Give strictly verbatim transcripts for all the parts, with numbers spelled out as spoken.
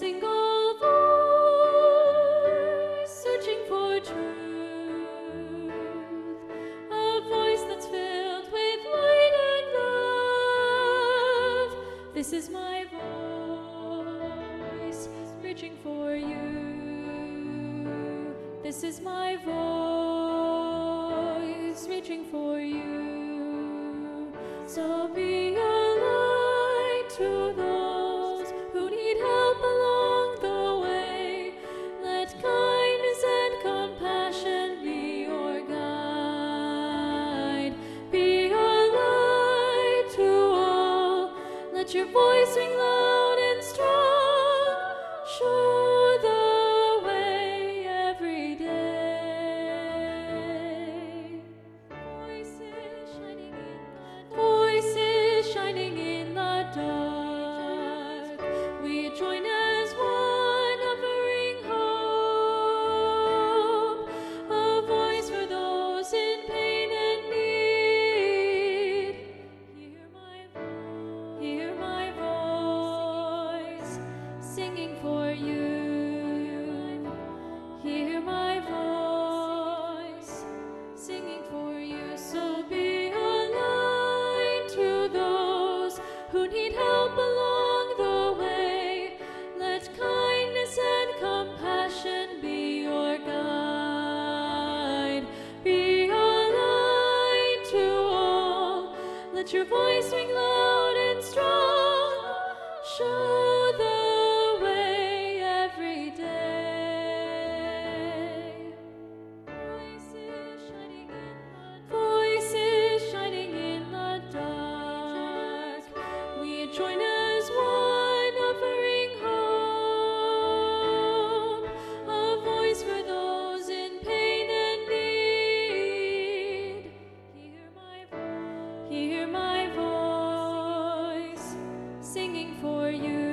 single voice searching for truth, a voice that's filled with light and love. This is my voice reaching for you. This is my voice reaching for you. So be a light to those who need help along the way. Let kindness and compassion be your guide. Be a light to all. Let your voice ring loud and strong. Show the way every day. Voices shining in the voices shining in the dark. We join as one, offering hope. A voice for those in pain and need. Hear my voice, hear my voice, singing for you. Hear my voice, singing for you. So be a light to those who need help along the way. Let kindness and compassion be your guide. Be a light to all. Let your voice ring loud and strong. Show the way every day. Voices shining in the voices shining in the dark. We join as one, offering hope. A voice for those in pain and need. Hear my voice, hear my voice, singing for you.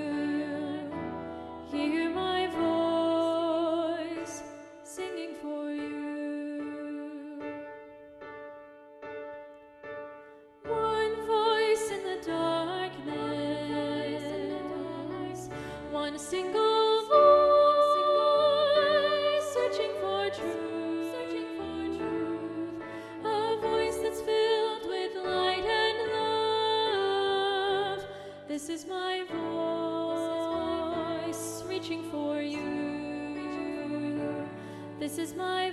Hear my voice, singing for you. One voice in the darkness, one single voice searching for truth, searching for truth, a voice that's filled with light and love. This is my voice reaching for you. This is my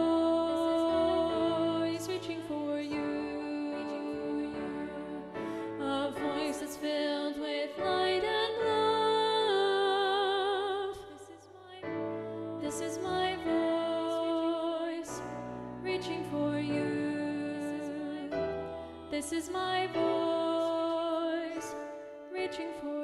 voice reaching for you. A voice that's filled with light and love. This is my voice reaching for you. This is my voice reaching for you.